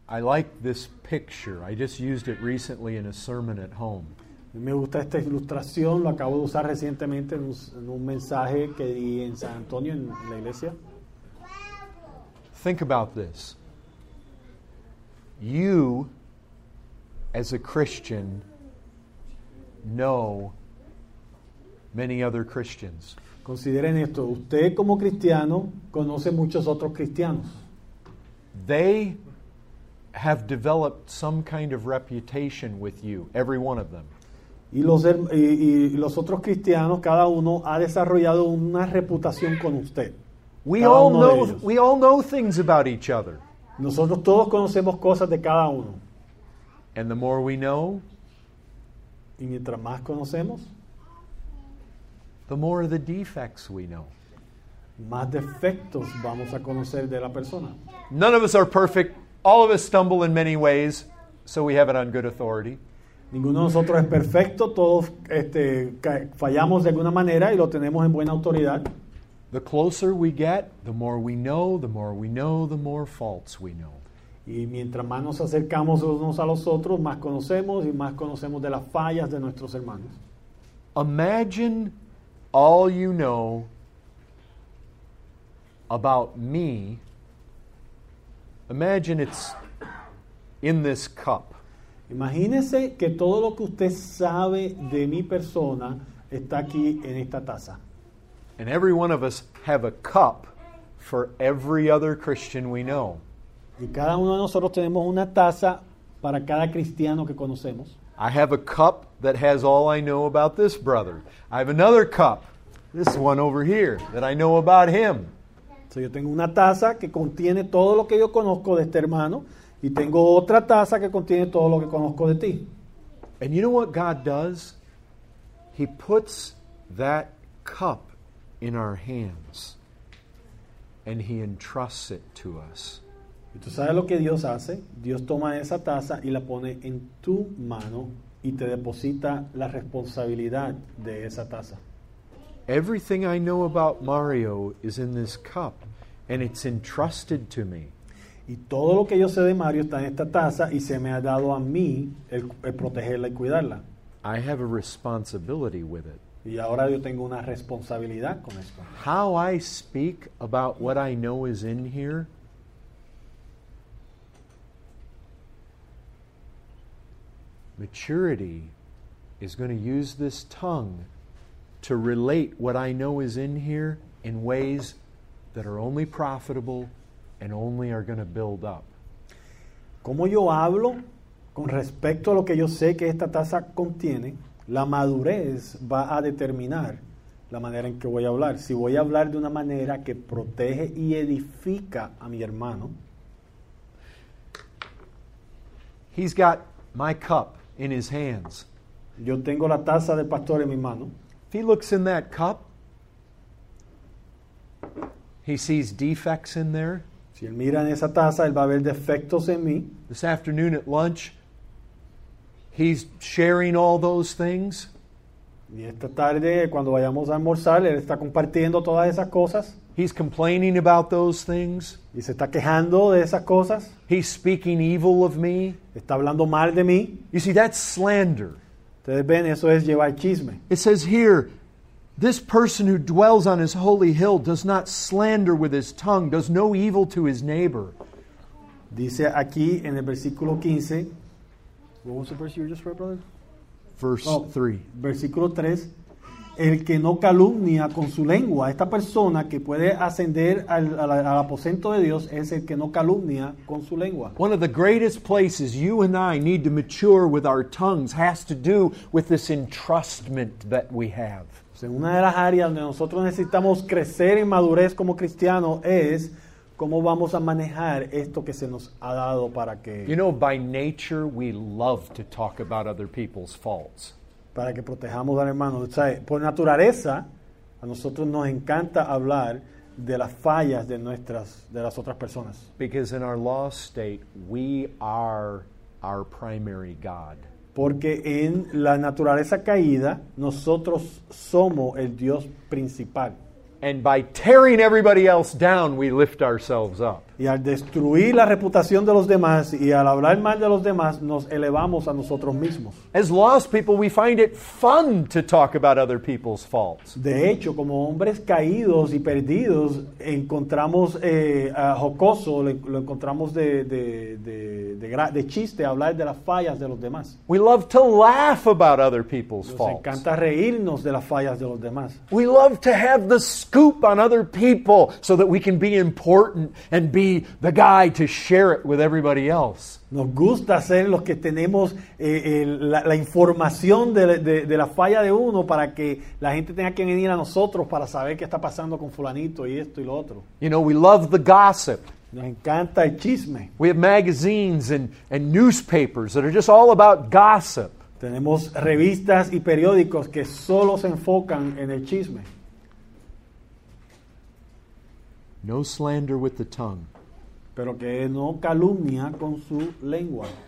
I like this picture. I just used it recently in a sermon at home. Me gusta esta ilustración, lo acabo de usar recientemente en un mensaje que di en San Antonio, en la iglesia. Think about this. You, as a Christian, know many other Christians. Consideren esto, usted como cristiano conoce muchos otros cristianos. They have developed some kind of reputation with you, every one of them. Y los otros cristianos, cada uno ha desarrollado una reputación con usted. We all know things about each other. Nosotros todos conocemos cosas de cada uno. And the more we know, y mientras más conocemos, the more of the defects we know. Más defectos vamos a conocer de la persona. None of us are perfect. All of us stumble in many ways, so we have it on good authority. Ninguno de nosotros es perfecto, todos fallamos de alguna manera y lo tenemos en buena autoridad. The closer we get, the more we know, the more we know, the more faults we know. Y mientras más nos acercamos unos a los otros, más conocemos y más conocemos de las fallas de nuestros hermanos. Imagine all you know about me. Imagine it's in this cup. Imagínese que todo lo que usted sabe de mi persona está aquí en esta taza. And every one of us have a cup for every other Christian we know. Y cada uno de nosotros tenemos una taza para cada cristiano que conocemos. I have a cup that has all I know about this brother. I have another cup, this one over here, that I know about him. So, yo tengo una taza que contiene todo lo que yo conozco de este hermano y tengo otra taza que contiene todo lo que conozco de ti. And you know what God does? He puts that cup in our hands and He entrusts it to us. Y tú sabes lo que Dios hace. Dios toma esa taza y la pone en tu mano y te deposita la responsabilidad de esa taza. Everything I know about Mario is in this cup and it's entrusted to me. Y todo lo que yo sé de Mario está en esta taza y se me ha dado a mí el protegerla y cuidarla. I have a responsibility with it. Y ahora yo tengo una responsabilidad con esto. How I speak about what I know is in here maturity is going to use this tongue to relate what I know is in here in ways that are only profitable and only are going to build up. Como yo hablo con respecto a lo que yo sé que esta taza contiene, la madurez va a determinar la manera en que voy a hablar. Si voy a hablar de una manera que protege y edifica a mi hermano. He's got my cup in his hands. Yo tengo la taza del pastor en mi mano. If he looks in that cup, he sees defects in there. Si él mira en esa taza, él va a ver defectos en mí. This afternoon at lunch, he's sharing all those things. Y esta tarde, cuando vayamos a almorzar, él está compartiendo todas esas cosas. He's complaining about those things. Y se está quejando de esas cosas. He's speaking evil of me. Está hablando mal de mí. You see, that's slander. Ustedes ven, eso es llevar chisme. It says here, this person who dwells on his holy hill does not slander with his tongue, does no evil to his neighbor. Dice aquí en el versículo 15, what was the verse you just read, brother? Verse 3. Versículo 3, el que no calumnia con su lengua. Esta persona que puede ascender al aposento de Dios es el que no calumnia con su lengua. One of the greatest places you and I need to mature with our tongues has to do with this entrustment that we have. Una de las áreas donde nosotros necesitamos crecer en madurez como cristianos es cómo vamos a manejar esto que se nos ha dado para que... You know, by nature, we love to talk about other people's faults. Para que protejamos al hermano. O sea, por naturaleza, a nosotros nos encanta hablar de las fallas de las otras personas. Because in our lost state, we are our primary God. Porque en la naturaleza caída, nosotros somos el Dios principal. And by tearing everybody else down, we lift ourselves up. Y al destruir la reputación de los demás y al hablar mal de los demás, nos elevamos a nosotros mismos. As lost people, we find it fun to talk about other people's faults. De hecho, como hombres caídos y perdidos, encontramos jocoso, lo encontramos de chiste hablar de las fallas de los demás. We love to laugh about other people's Nos faults. encanta reírnos de las fallas de los demás. We love to have the scoop on other people so that we can be important and be the guy to share it with everybody else. Nos gusta ser los que tenemos la información de la falla de uno para que la gente tenga que venir a nosotros para saber qué está pasando con fulanito y esto y lo otro. You know, we love the gossip. Nos encanta el chisme. We have magazines and newspapers that are just all about gossip. Tenemos revistas y periódicos que solo se enfocan en el chisme. No slander with the tongue. Pero que no calumnia con su lengua.